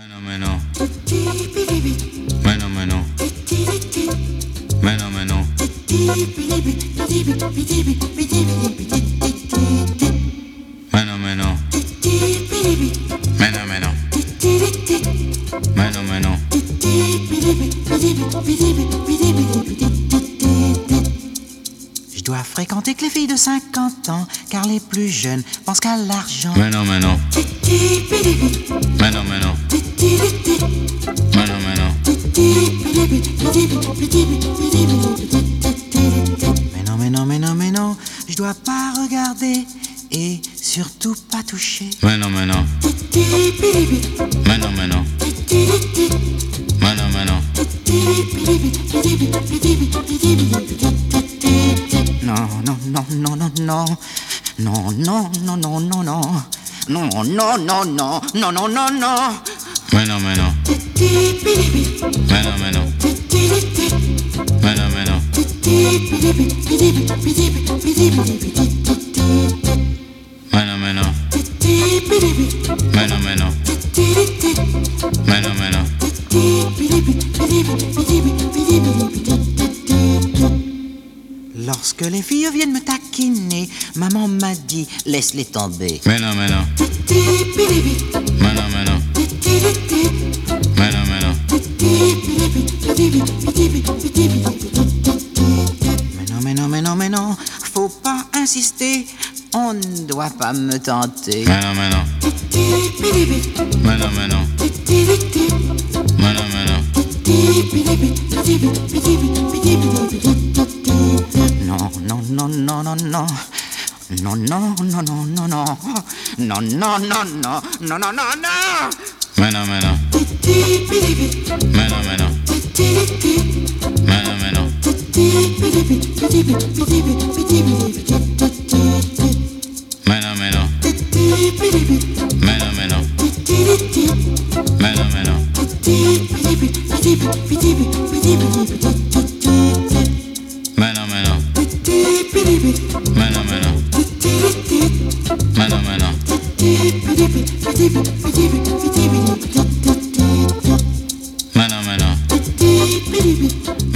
Meno, meno, meno, meno, meno, meno, meno, meno, meno, meno, meno. Je dois fréquenter que les filles de 50 ans, car les plus jeunes pensent qu'à l'argent. Meno, meno, meno, meno, meno, meno. Mais non, je dois pas regarder et surtout pas toucher. Meno, meno, meno, meno, meno, meno. Non, non, non, non, non, non. Non, non, non, non, non, non. Non, non, non, non, non, non, non, non. Meno, meno, meno, meno, meno, meno. Meno, meno, meno, meno, meno, meno. Lorsque les filles viennent me taquiner, maman m'a dit laisse-les tomber. Meno, meno, meno, meno, meno, meno. Mais non, faut pas insister, on ne doit pas me tenter. Meno, meno, meno, meno, meno, meno. Non, non, non, non, non, non. Non, non, non, non, non, non. Non, non, non, non, non, non, non, non. Meno, meno, meno, meno, meno, meno. Meno, meno, meno, meno, meno, meno. Meno, meno, meno, meno, meno, meno. Meno, meno,